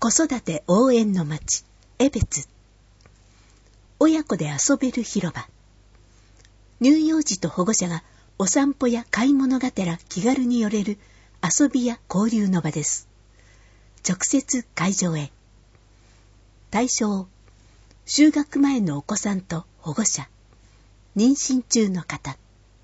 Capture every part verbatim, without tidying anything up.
子育て応援の町、江別。親子で遊べる広場。乳幼児と保護者がお散歩や買い物がてら気軽に寄れる遊びや交流の場です。直接会場へ。対象、就学前のお子さんと保護者、妊娠中の方。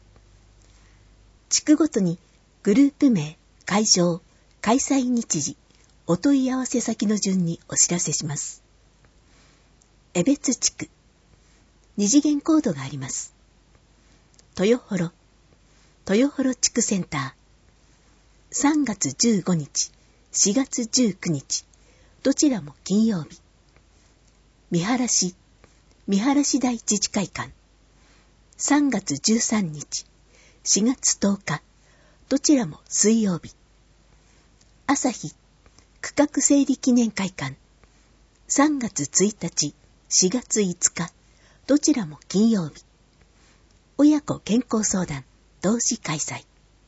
地区ごとにグループ名、会場、開催日時、お問い合わせ先の順にお知らせします。江別地区、二次元コードがあります。豊幌、豊幌地区センター、さんがつじゅうごにち、しがつじゅうくにち、どちらも金曜日。三原市、三原市大自治会館、さんがつじゅうさんにち、しがつとおか、どちらも水曜日。朝日、区画整理記念会館、さんがつついたち、しがついつか、どちらも金曜日。親子健康相談、同時開催。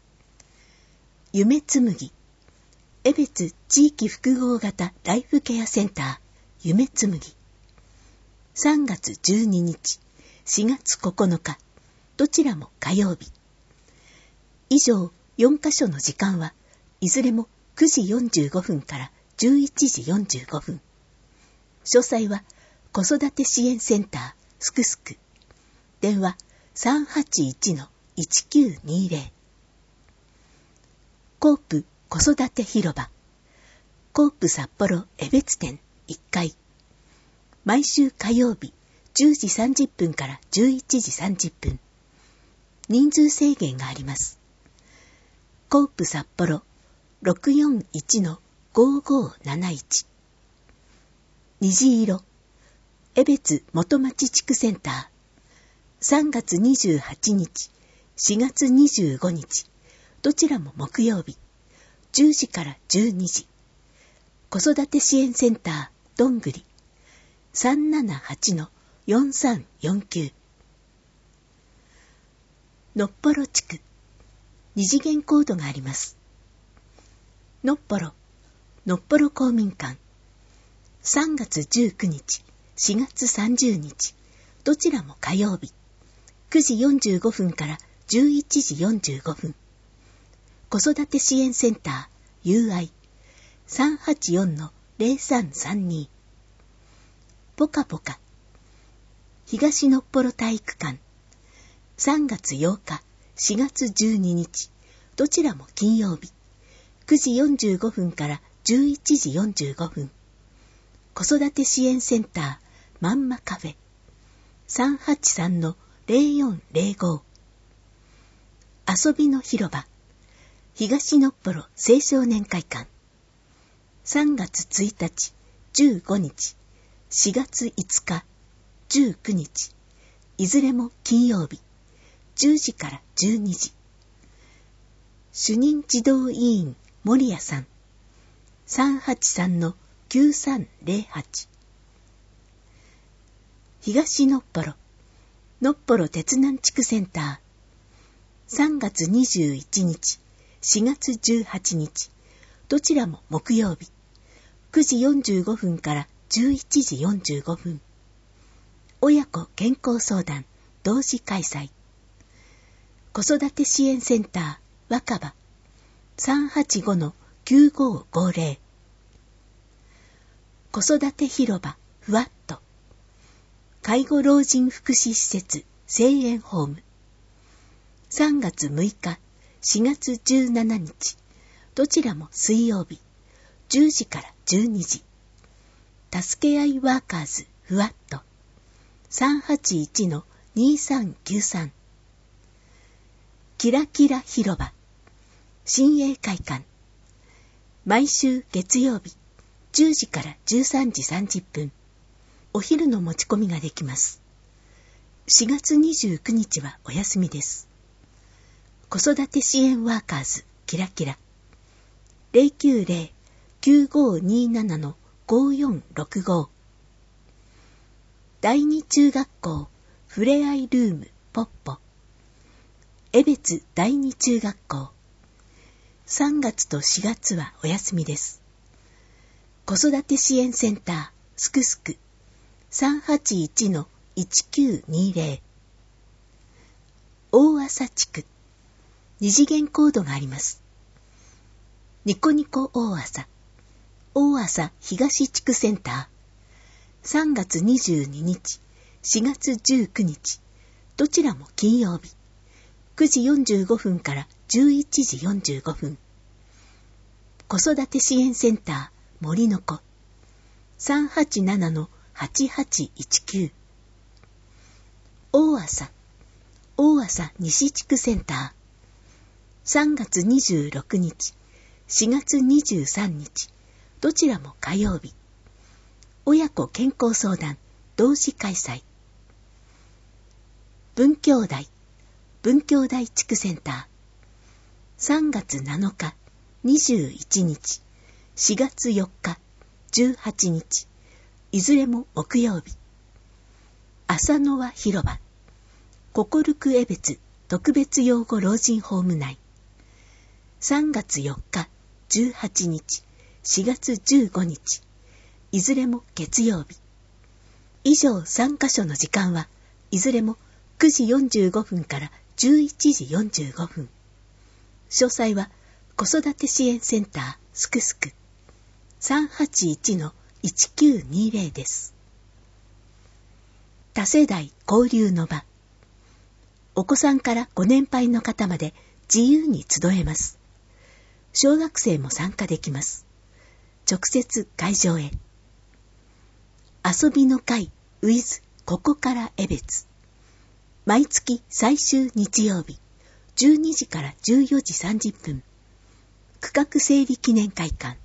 夢つむぎ、江別地域複合型ライフケアセンター、夢つむぎ。さんがつじゅうににち、しがつここのか、どちらも火曜日。以上よんかしょの時間はいずれもくじよんじゅうごふんからじゅういちじよんじゅうごふん。詳細は子育て支援センターすくすく。電話 さんはちいちのいちきゅうにぜろ。コープ子育て広場。コープ札幌江別店いっかい。毎週火曜日じゅうじさんじゅっぷんからじゅういちじさんじゅっぷん。人数制限があります。コープ札幌 ろくよんいちのごごなないち。虹色、江別元町地区センター、さんがつにじゅうはちにち、しがつにじゅうごにち、どちらも木曜日、じゅうじからじゅうにじ。子育て支援センターどんぐり、さんななはちのよんさんよんきゅう。のっぽろ地区、二次元コードがあります。のっぽろ、のっぽろ公民館、さんがつじゅうくにち、しがつさんじゅうにち、どちらも火曜日、くじよんじゅうごふんからじゅういちじよんじゅうごふん。子育て支援センター ユーアイ さんはちよんのぜろさんさんに。ぽかぽか、東のっぽろ体育館、さんがつようか、しがつじゅうににち、どちらも金曜日、くじよんじゅうごふんからじゅういちじよんじゅうごふん。子育て支援センターまんまカフェ、さんはちさんのぜろよんぜろご。遊びの広場、東のっぽろ青少年会館、さんがつついたち、じゅうごにち、しがついつか、じゅうくにち、いずれも金曜日、じゅうじからじゅうにじ。主任児童委員森谷さん、さんはちさんのきゅうさんぜろはち。東のっぽろ、のっぽろ鉄南地区センター、さんがつにじゅういちにち、しがつじゅうはちにち、どちらも木曜日、くじよんじゅうごふんからじゅういちじよんじゅうごふん。親子健康相談同時開催。子育て支援センター若葉、さんはちごのきゅうごごぜろ。子育て広場ふわっと、介護老人福祉施設声援ホーム、さんがつむいか、しがつじゅうしちにち、どちらも水曜日、じゅうじからじゅうにじ。助け合いワーカーズふわっと、さんはちいちのにさんきゅうさん。キラキラ広場、新栄会館、毎週月曜日、じゅうじからじゅうさんじさんじゅっぷん。お昼の持ち込みができます。しがつにじゅうくにちはお休みです。子育て支援ワーカーズキラキラ ゼロきゅうゼロ きゅうごになな のごよんろくご。第二中学校ふれあいルームポッポ、江別第二中学校、さんがつとしがつはお休みです。 子育て支援センターすくすく さんはちいちのいちきゅうにぜろ 大朝地区二次元コードがあります。ニコニコ大朝大朝東地区センターさんがつにじゅうににちしがつじゅうくにちどちらも金曜日くじよんじゅうごふんからじゅういちじよんじゅうごふん。子育て支援センター森の子 さんはちななのはちはちいちきゅう 大朝大朝西地区センターさんがつにじゅうろくにちしがつにじゅうさんにちどちらも火曜日親子健康相談同時開催。文教台文教台地区センターさんがつなのかにじゅういちにちしがつよっかじゅうはちにちいずれも木曜日浅野輪広場ココルク江別特別養護老人ホーム内さんがつよっかじゅうはちにちしがつじゅうごにちいずれも月曜日。以上さんかしょの時間はいずれもくじよんじゅうごふんからじゅういちじよんじゅうごふん。詳細は子育て支援センターすくすく さんはちいちのいちきゅうにぜろ です。多世代交流の場。お子さんからご年配の方まで自由に集えます。小学生も参加できます。直接会場へ。遊びの会 with ここから江別。毎月最終日曜日じゅうにじからじゅうよじさんじゅっぷん。区画整理記念会館。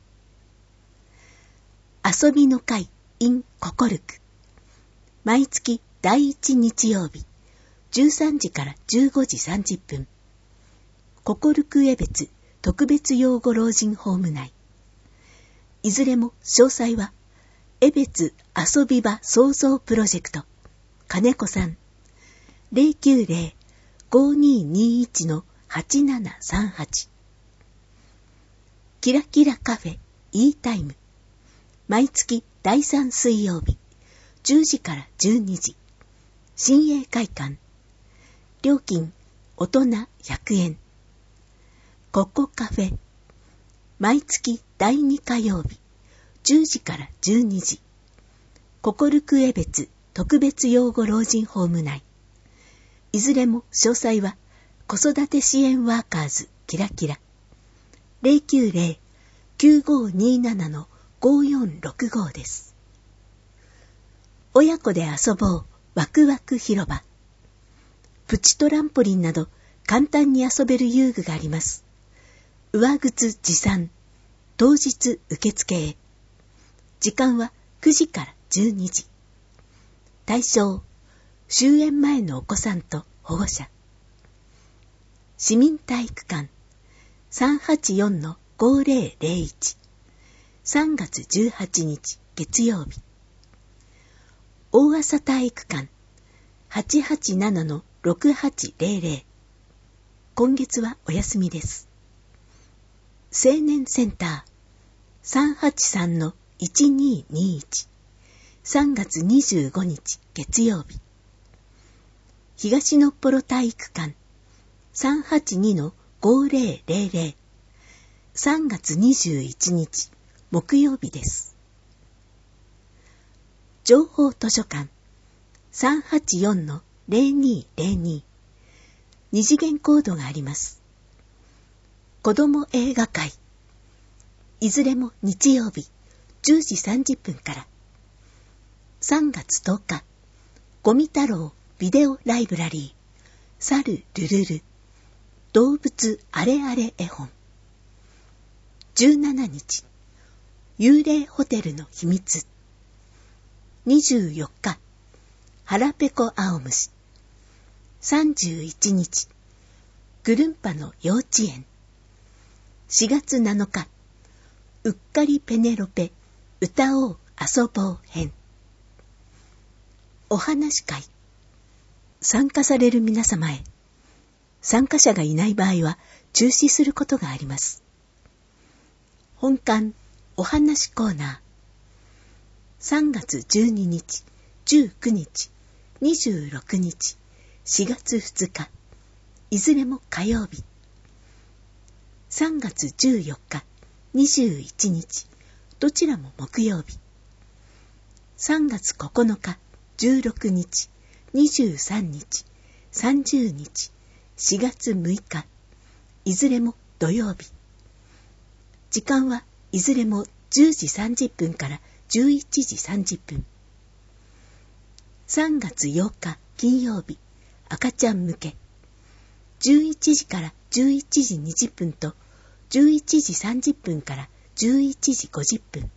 遊びの会 in ココルク。毎月第一日曜日じゅうさんじからじゅうごじさんじゅっぷん。ココルク江別特別養護老人ホーム内。いずれも詳細は江別遊び場創造プロジェクト金子さん ゼロきゅうゼロ ごにーにーいち のはちななさんはち。キラキラカフェ E タイム。毎月だいさん水曜日じゅうじからじゅうにじ。新栄会館。料金大人ひゃくえん。ココカフェ。毎月だいに火曜日じゅうじからじゅうにじ。ココルク江別特別養護老人ホーム内。いずれも詳細は子育て支援ワーカーズキラキラ ゼロきゅうゼロ きゅうごにーなな のごよんろくご です。親子で遊ぼうワクワク広場。プチトランポリンなど簡単に遊べる遊具があります。上靴持参。当日受付へ。時間はくじからじゅうにじ。対象、終園前のお子さんと保護者。市民体育館 さんはちよんのごぜろぜろいち。さんがつじゅうはちにち月曜日。大朝体育館 はちはちななのろくはちぜろぜろ。今月はお休みです。青年センターさんはちさんのいちにーにーいち。さんがつにじゅうごにち月曜日。東のっぽろ体育館さんはちにのごぜろぜろぜろ。さんがつにじゅういちにち木曜日です。情報図書館さんはちよんのぜろにーぜろに。二次元コードがあります。子ども映画会。いずれも日曜日じゅうじさんじゅっぷんから。さんがつとおか、ゴミ太郎ビデオライブラリー、猿ルルル、動物あれあれ絵本。じゅうしちにち、幽霊ホテルの秘密。にじゅうよっか、腹ペコ青虫。さんじゅういちにち、ぐるんぱの幼稚園。しがつなのか、うっかりペネロペ、歌おう遊ぼう編。お話会。参加される皆様へ。参加者がいない場合は中止することがあります。本館お話コーナー。 さんがつじゅうににち、じゅうくにち、にじゅうろくにち、しがつふつか、いずれも火曜日。さんがつじゅうよっか、にじゅういちにち、どちらも木曜日。さんがつここのか、じゅうろくにち、にじゅうさんにち、さんじゅうにち、しがつむいか、いずれも土曜日。時間はいずれもじゅうじさんじゅっぷんからじゅういちじさんじゅっぷん。さんがつようか金曜日、赤ちゃん向け。じゅういちじからじゅういちじにじゅっぷんとじゅういちじさんじゅっぷんからじゅういちじごじゅっぷん。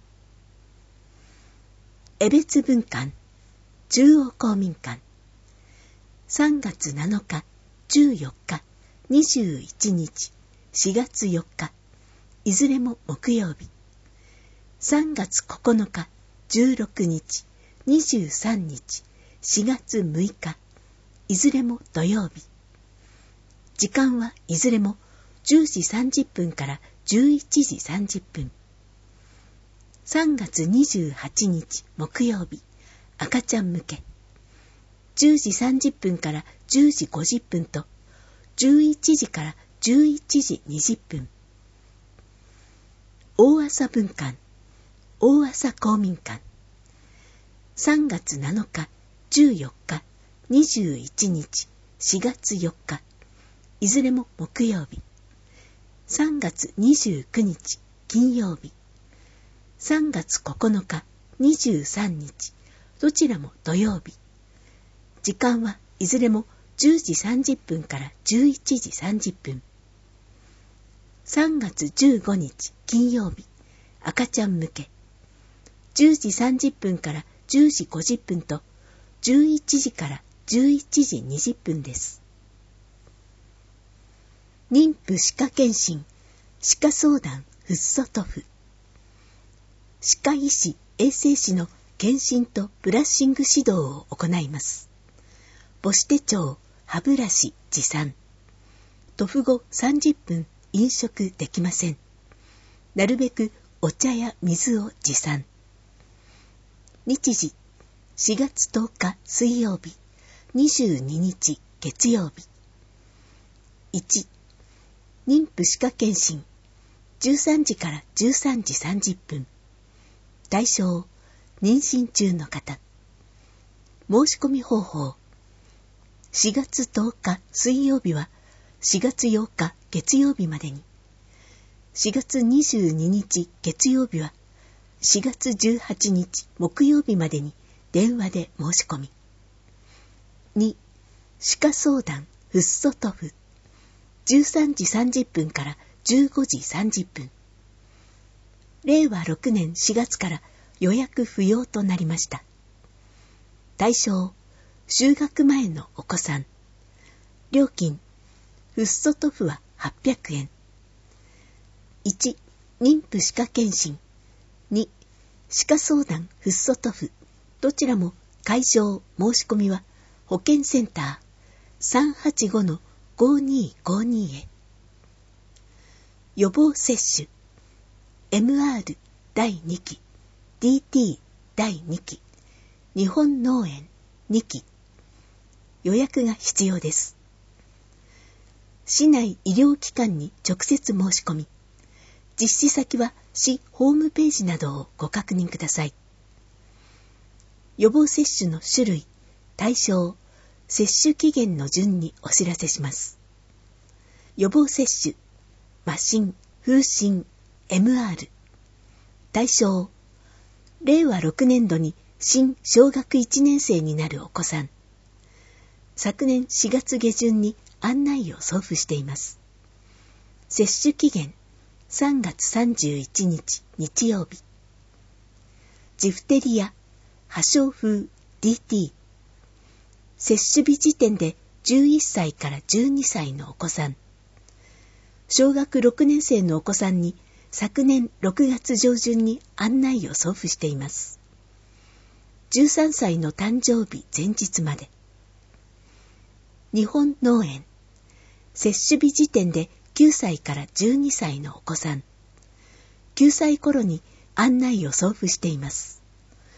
江別分館、中央公民館。さんがつなのか、じゅうよっか、にじゅういちにち、しがつよっか、いずれも木曜日。さんがつここのか、じゅうろくにち、にじゅうさんにち、しがつむいか、いずれも土曜日。時間はいずれもじゅうじさんじゅっぷんからじゅういちじさんじゅっぷん。さんがつにじゅうはちにち木曜日、赤ちゃん向け。じゅうじさんじゅっぷんからじゅうじごじゅっぷんとじゅういちじからじゅういちじにじゅっぷん。大朝分館、大朝公民館。さんがつなのか、じゅうよっか、にじゅういちにち、しがつよっか、いずれも木曜日。さんがつにじゅうくにち金曜日。さんがつここのか、にじゅうさんにち、どちらも土曜日。時間はいずれもじゅうじさんじゅっぷんからじゅういちじさんじゅっぷん。さんがつじゅうごにち金曜日、赤ちゃん向け。じゅうじさんじゅっぷんからじゅうじごじゅっぷんとじゅういちじからじゅういちじにじゅっぷんです。妊婦歯科検診、歯科相談フッ素塗布。歯科医師、衛生士の検診とブラッシング指導を行います。母子手帳、歯ブラシ持参。塗布後さんじゅっぷん飲食できません。なるべくお茶や水を持参。日時、しがつとおか水曜日、にじゅうににち月曜日。いち、妊婦歯科検診、じゅうさんじからじゅうさんじさんじゅっぷん。対象、妊娠中の方。申し込み方法。しがつとおか水曜日はしがつようか月曜日までに。しがつにじゅうににち月曜日はしがつじゅうはちにち木曜日までに電話で申し込み。に、歯科相談フッ素塗布。じゅうさんじさんじゅっぷんからじゅうごじさんじゅっぷん。れいわろくねんしがつから予約不要となりました。対象、就学前のお子さん。料金、フッ素塗布ははっぴゃくえん。いち、妊婦歯科検診。に、歯科相談フッ素塗布。どちらも会場申し込みは保健センター さんはちごのごにーごにー へ。予防接種 エムアール だいにき ディーティー だいにき日本脳炎にき。予約が必要です。市内医療機関に直接申し込み、実施先は市ホームページなどをご確認ください。予防接種の種類、対象、接種期限の順にお知らせします。予防接種、麻疹、風疹、エムアール。対象、れいわろくねんどに新小学いちねん生になるお子さん。昨年しがつげじゅんに案内を送付しています。接種期限、さんがつさんじゅういちにち日曜日。ジフテリア、破傷風 ディーティー。接種日時点でじゅういっさいからじゅうにさいのお子さん。小学ろくねん生のお子さんに昨年ろくがつじょうじゅんに案内を送付しています。じゅうさんさいの誕生日前日まで。日本脳炎。接種日時点できゅうさいからじゅうにさいのお子さん。きゅうさい頃に案内を送付しています。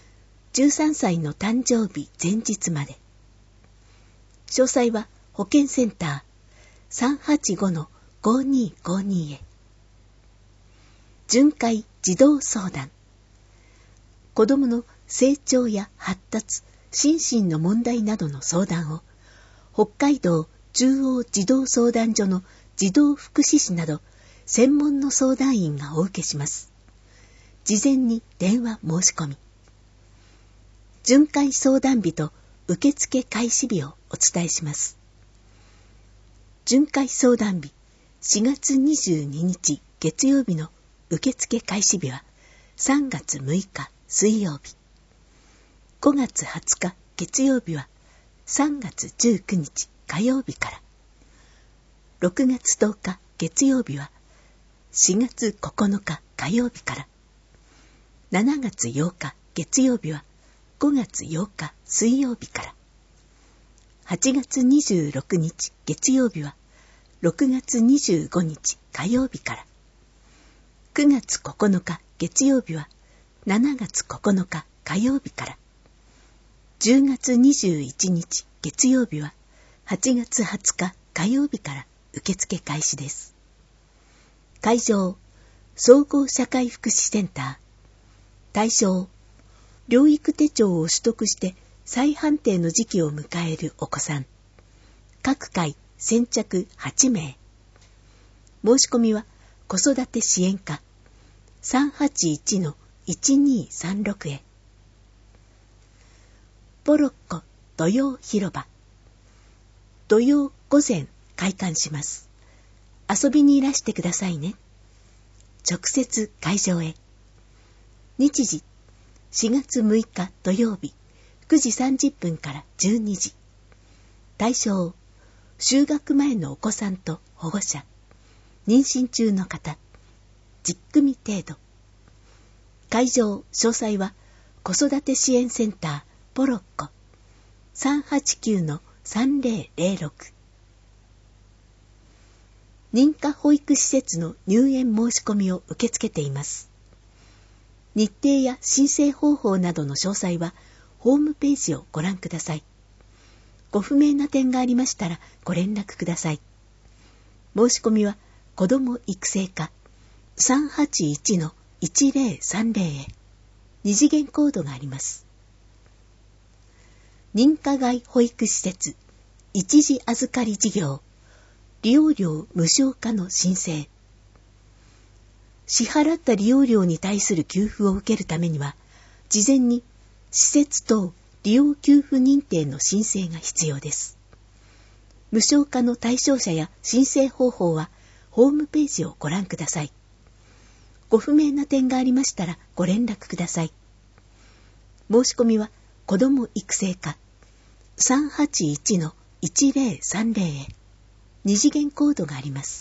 じゅうさんさいの誕生日前日まで。詳細は保健センター さんはちごのごにーごに へ。巡回児童相談。子どもの成長や発達、心身の問題などの相談を、北海道中央児童相談所の児童福祉士など、専門の相談員がお受けします。事前に電話申し込み。巡回相談日と受付開始日をお伝えします。巡回相談日しがつにじゅうににち月曜日の受付開始日はさんがつむいか水曜日。ごがつはつか月曜日はさんがつじゅうくにち火曜日から。ろくがつとおか月曜日はしがつここのか火曜日から。しちがつようか月曜日はごがつようか水曜日から。はちがつにじゅうろくにち月曜日はろくがつにじゅうごにち火曜日から。くがつここのか月曜日はしちがつここのか火曜日から。じゅうがつにじゅういちにち月曜日ははちがつはつか火曜日から受付開始です。会場、総合社会福祉センター。対象、療育手帳を取得して再判定の時期を迎えるお子さん。各回先着はちめい。申し込みは子育て支援課 さんはちいちのいちにーさんろく へ。ポロッコ土曜広場。土曜午前開館します。遊びにいらしてくださいね。直接会場へ。日時しがつむいか土曜日くじさんじゅっぷんからじゅうにじ。対象、就学前のお子さんと保護者、妊娠中の方、じゅっくみ程度。会場詳細は子育て支援センターポロッコ さんはちきゅうのさんぜろぜろろく。認可保育施設の入園申し込みを受け付けています。日程や申請方法などの詳細はホームページをご覧ください。ご不明な点がありましたらご連絡ください。申し込みは子ども育成課 さんはちいちのいちぜろさんぜろ へ。二次元コードがあります。認可外保育施設一時預かり事業利用料無償化の申請。支払った利用料に対する給付を受けるためには、事前に施設等利用給付認定の申請が必要です。無償化の対象者や申請方法はホームページをご覧ください。ご不明な点がありましたらご連絡ください。申し込みは子ども育成課 さんはちいちのいちぜろさんぜろ へ。二次元コードがあります。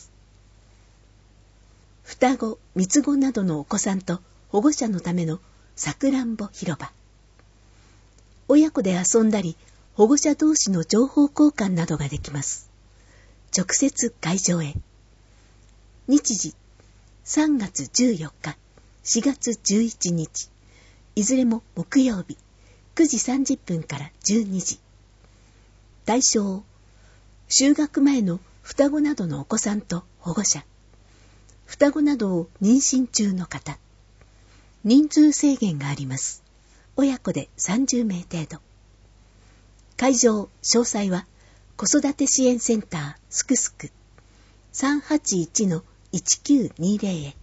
双子、三つ子などのお子さんと保護者のためのさくらんぼ広場。親子で遊んだり、保護者同士の情報交換などができます。直接会場へ。日時、さんがつじゅうよっか、しがつじゅういちにち、いずれも木曜日、くじさんじゅっぷんからじゅうにじ。対象、就学前の双子などのお子さんと保護者、双子などを妊娠中の方、人数制限があります。親子でさんじゅうめい程度。会場、詳細は子育て支援センターすくすく さんはちいちのいちきゅうにぜろ へ。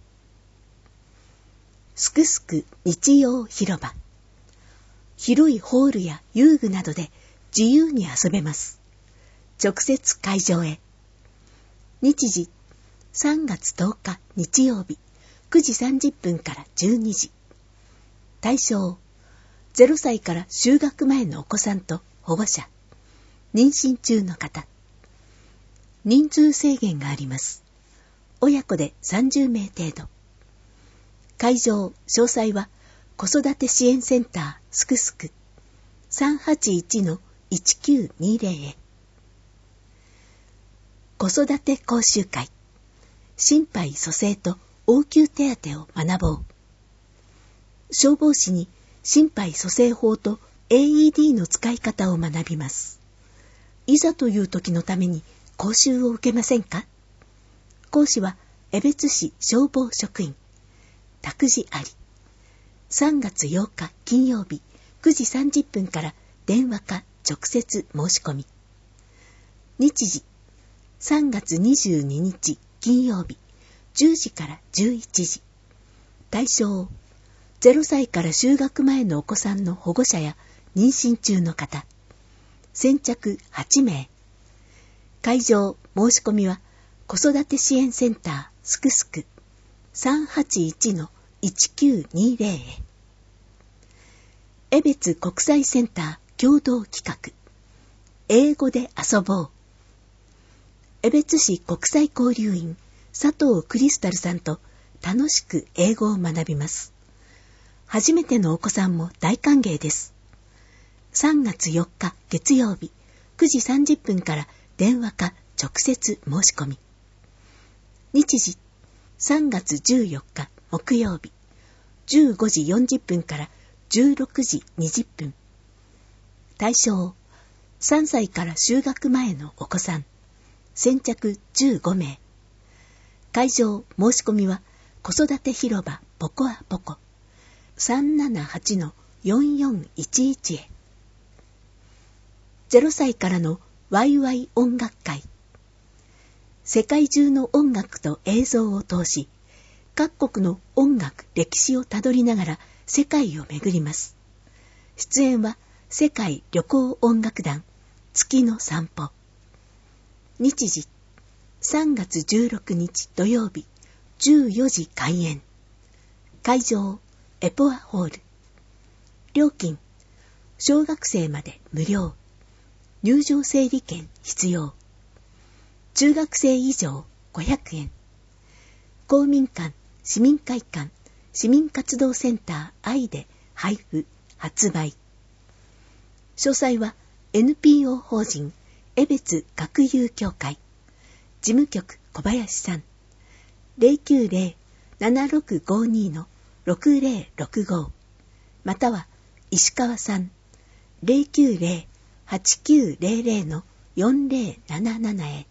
すくすく日曜広場。広いホールや遊具などで自由に遊べます。直接会場へ。日時、さんがつとおか日曜日、くじさんじゅっぷんからじゅうにじ。対象、ゼロさいから就学前のお子さんと保護者、妊娠中の方。人数制限があります。親子でさんじゅうめい程度。会場、詳細は子育て支援センターすくすく さんはちいちのいちきゅうにぜろ へ。子育て講習会。心肺蘇生と応急手当を学ぼう。消防士に心肺蘇生法と エーイーディー の使い方を学びます。いざという時のために講習を受けませんか？講師は江別市消防職員、託児あり。さんがつようか金曜日くじさんじゅっぷんから電話か直接申し込み。日時、さんがつにじゅうににち金曜日じゅうじからじゅういちじ。対象、ゼロさいから就学前のお子さんの保護者や妊娠中の方。先着はちめい。会場申し込みは子育て支援センターすくすく さんはちいちのいちきゅうにぜろ へ。江別国際センター共同企画、英語で遊ぼう。江別市国際交流員佐藤クリスタルさんと楽しく英語を学びます。初めてのお子さんも大歓迎です。さんがつよっか月曜日くじさんじゅっぷんから電話か直接申し込み。日時、さんがつじゅうよっか木曜日じゅうごじよんじゅっぷんからじゅうろくじにじゅっぷん。対象、さんさいから就学前のお子さん。先着じゅうごめい。会場申し込みは子育て広場ポコアポコ さんななはちのよんよんいちいち へ。ゼロさいからのワイワイ音楽会。世界中の音楽と映像を通し、各国の音楽歴史をたどりながら世界を巡ります。出演は世界旅行音楽団月の散歩。日時、さんがつじゅうろくにち土曜日じゅうよじ開演。会場エポアホール。料金、小学生まで無料。入場整理券必要。中学生以上ごひゃくえん。公民館、市民会館、市民活動センター愛で配布、発売。詳細は エヌピーオー 法人江別学友協会事務局小林さん ゼロきゅうゼロ ななろくごに のろくゼロろくご または石川さん ゼロきゅうゼロ はちきゅうゼロゼロ のよんゼロなななな へ。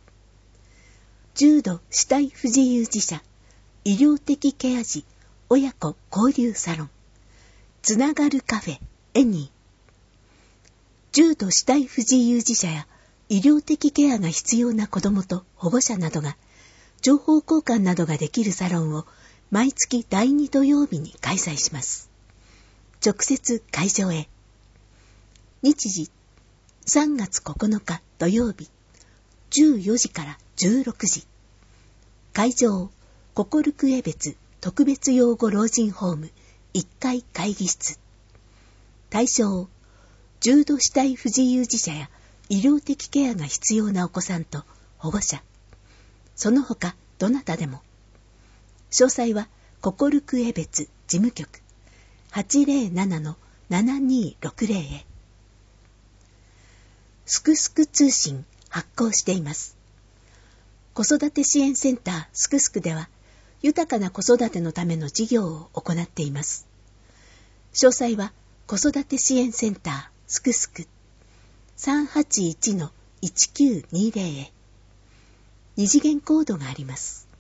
重度肢体不自由児者医療的ケア児親子交流サロンつながるカフェエニー。重度肢体不自由児者や医療的ケアが必要な子どもと保護者などが情報交換などができるサロンを毎月だいに土曜日に開催します。直接会場へ。日時、さんがつここのか土曜日じゅうよじからじゅうろくじ。会場ココルク江別特別養護老人ホームいっかい会議室。対象、重度肢体不自由児者や医療的ケアが必要なお子さんと保護者。その他どなたでも。詳細はココルク江別事務局はちゼロななのななにろくゼロへ。すくすく通信発行しています。子育て支援センターすくすくでは豊かな子育てのための事業を行っています。詳細は子育て支援センターすくすく さんはちいちのいちきゅうにぜろ へ。二次元コードがあります。